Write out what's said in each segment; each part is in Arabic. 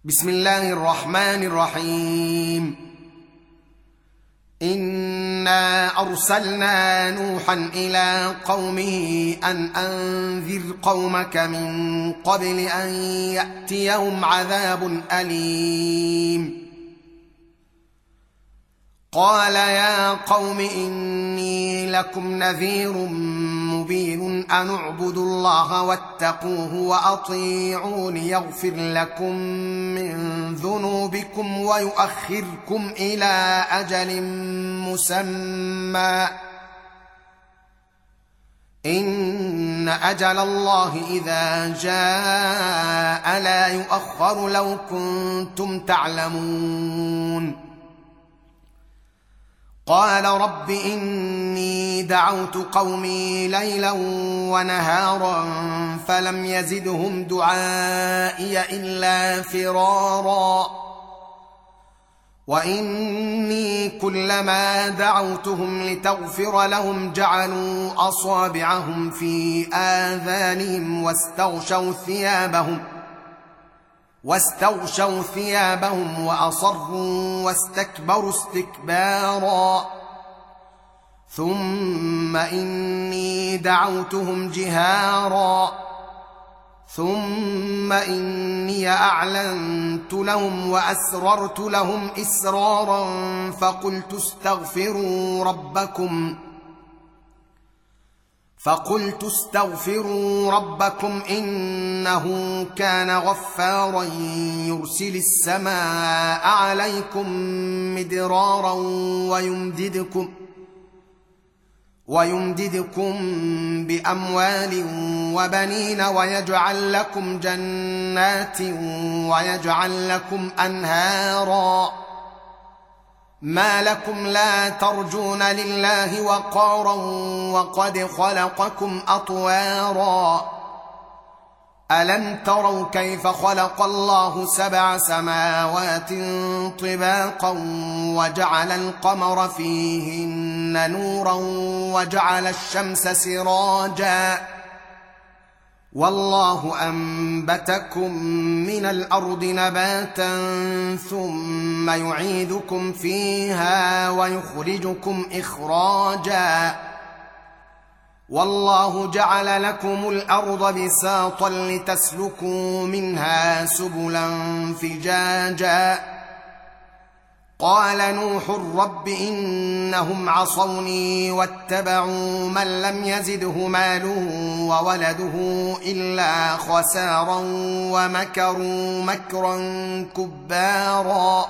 بسم الله الرحمن الرحيم. إنا أرسلنا نوحا إلى قومه أن أنذر قومك من قبل أن يأتيهم عذاب أليم. قال يا قوم إني لكم نذير مبين أن اعبدوا الله واتقوه وأطيعون يغفر لكم من ذنوبكم ويؤخركم إلى أجل مسمى إن أجل الله إذا جاء لا يؤخر لو كنتم تعلمون. قال رب إني دعوت قومي ليلا ونهارا فلم يزدهم دعائي إلا فرارا وإني كلما دعوتهم لتغفر لهم جعلوا أصابعهم في آذانهم واستغشوا ثيابهم وأصروا واستكبروا استكبارا ثم إني دعوتهم جهارا ثم إني أعلنت لهم وأسررت لهم إسرارا فقلت استغفروا ربكم إنه كان غفارا يرسل السماء عليكم مدرارا ويمددكم بأموال وبنين ويجعل لكم جنات ويجعل لكم أنهارا ما لكم لا ترجون لله وقارا وقد خلقكم أطوارا ألم تروا كيف خلق الله 7 سماوات طباقا وجعل القمر فيهن نورا وجعل الشمس سراجا والله أنبتكم من الأرض نباتا ثم يعيدكم فيها ويخرجكم إخراجا والله جعل لكم الأرض بساطا لتسلكوا منها سبلا فجاجا قال نوح رب إنهم عصوني واتبعوا من لم يزده ماله وولده إلا خسارا ومكروا مكرا كبارا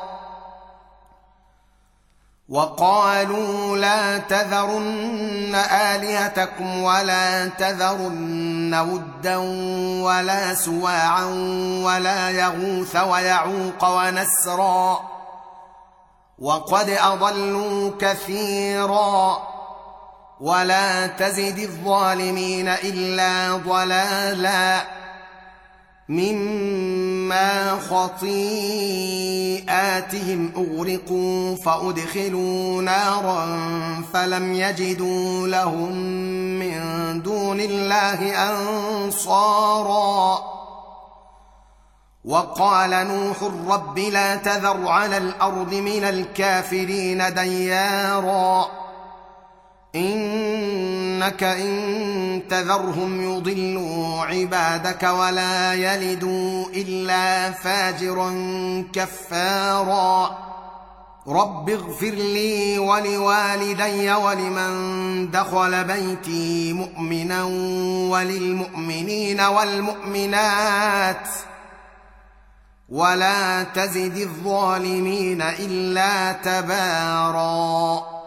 وقالوا لا تذرن آلهتكم ولا تذرن ودا ولا سواعا ولا يغوث ويعوق ونسرا وقد أضلوا كثيرا ولا تزد الظالمين إلا ضلالا مما خطيئاتهم أغرقوا فأدخلوا نارا فلم يجدوا لهم من دون الله أنصارا وقال نوح رب لا تذر على الأرض من الكافرين ديارا إنك إن تذرهم يضلوا عبادك ولا يلدوا إلا فاجرا كفارا رب اغفر لي ولوالدي ولمن دخل بيتي مؤمنا وللمؤمنين والمؤمنات ولا تزد الظالمين إلا تبارا.